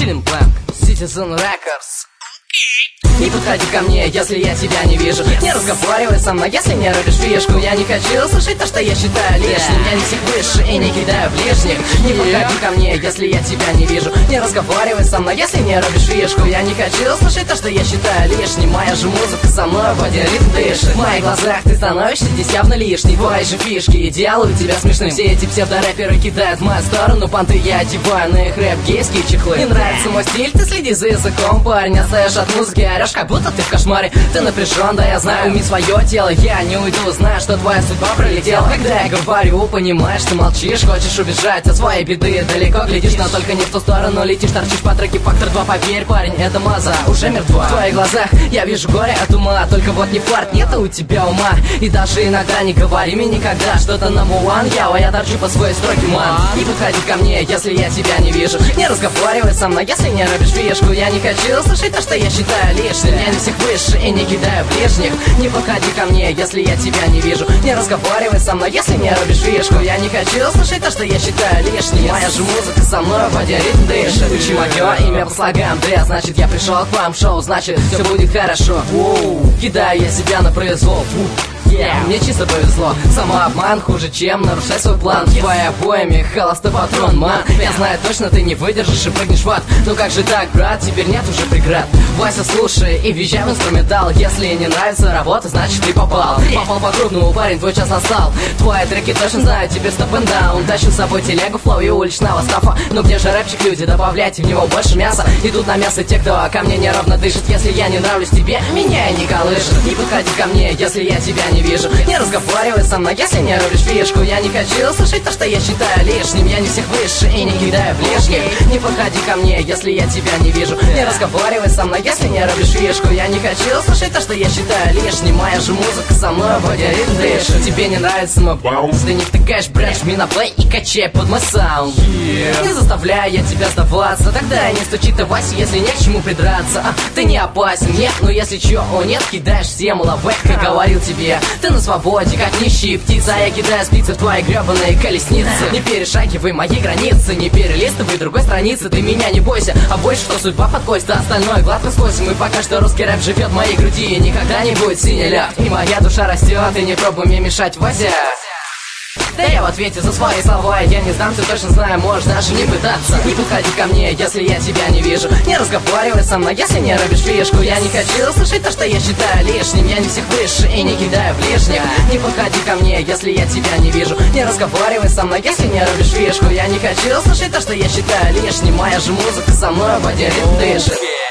Chilling Blank, Citizen Records. Не подходи ко мне, если я тебя не вижу. Не разговаривай со мной, если не рубишь фишку. Я не хочу слышать то, что я считаю лишним. Я не всех выше и не кидаю в лишних. Не подходи ко мне, если я тебя не вижу. Не разговаривай со мной, если не рубишь фишку. Я не хочу слышать то, что я считаю лишним. Моя же музыка со мной в один ритм дышит. В моих глазах ты становишься здесь явно лишний. Твои же фишки делают тебя смешным. Все эти псевдорэперы кидают в мою сторону понты. Я одеваю на их рэп гейские чехлы. Не нравится мой стиль, ты следи за языком, парень. Отстаешь от музыки, орешь, как будто ты в кошмаре. Ты напряжен, да я знаю, уми свое тело. Я не уйду, знаю, что твоя судьба пролетела. Когда я говорю, понимаешь, ты молчишь. Хочешь убежать от своей беды, далеко глядишь, но только не в ту сторону летишь. Торчишь по треке Фактор 2, поверь, парень, это маза уже мертва. В твоих глазах я вижу горе от ума. Только вот не фарт, нет у тебя ума. И даже иногда не говори мне никогда что-то на муан. Я торчу по своей строке, ман. Не подходи ко мне, если я тебя не вижу. Не разговаривай со мной, если не рубишь фишку. Я не хочу слышать то, что я считаю лишним. Я не всех выше и не кидаю ближних. Не подходи ко мне, если я тебя не вижу. Не разговаривай со мной, если не рубишь фишку. Я не хочу слышать то, что я считаю лишним. Моя же музыка со мной в один ритм дышит. Учи мое имя по слогам, да, значит я пришел к вам шоу, значит все будет хорошо. Кидаю я себя на произвол. Мне чисто повезло. Самообман хуже, чем нарушать свой план. В твоей обоями холостой патрон, ман. Я знаю точно, ты не выдержишь и прыгнешь в ад. Ну как же так, брат, теперь нет уже преград. Вася, слушай и въезжай в инструментал. Если не нравится работа, значит ты попал. Попал по крупному, парень, твой час настал. Твои треки точно знаю, теперь стоп and down. Тащу с собой телегу, флоу и уличного стафа. Но где же рэпчик, люди, добавляйте в него больше мяса. Идут на мясо те, кто ко мне неровно дышит. Если я не нравлюсь тебе, меня и не колышет. Не подходи ко мне, если я тебя не вижу. Не разговаривай со мной, если не рубишь фишку. Я не хочу слышать то, что я считаю лишним. Я не всех выше и не кидаю в лишних. Не подходи ко мне, если я тебя не вижу. Не разговаривай со мной, если не рубишь фишку. Я не хочу слышать то, что я считаю лишним. Моя же музыка со мной в один ритм дышит. Тебе не нравится мой баунс, ты не втыкаешь, брешь, жми на плей и качай под мой саунд. Не заставляю я тебя сдаваться, тогда не стучи ты, Вася, если не к чему придраться. Ты не опасен, нет, но если чё, о нет, кидаешь всем лавек, как говорил тебе. Ты на свободе, как нищие птицы, а я кидаю спицы в твои гребаные колесницы. Не перешагивай мои границы, не перелистывай другой страницы. Ты меня не бойся, а больше, что судьба подкосит, а остальное гладко сквозь. Мы пока что русский рэп живет в моей груди, и никогда не будет синий ляг. И моя душа растет, и не пробуй мне мешать, Вася. Да я в ответе за свои слова, я не сдам, ты точно знаю, можешь даже не пытаться. Не подходи ко мне, если я тебя не вижу. Не разговаривай со мной, если не рубишь фишку. Я не хочу слышать то, что я считаю лишним. Я не всех выше и не кидаю в лишних. Не подходи ко мне, если я тебя не вижу. Не разговаривай со мной, если не рубишь фишку. Я не хочу слышать то, что я считаю лишним. Моя же музыка со мной в один ритм дышит.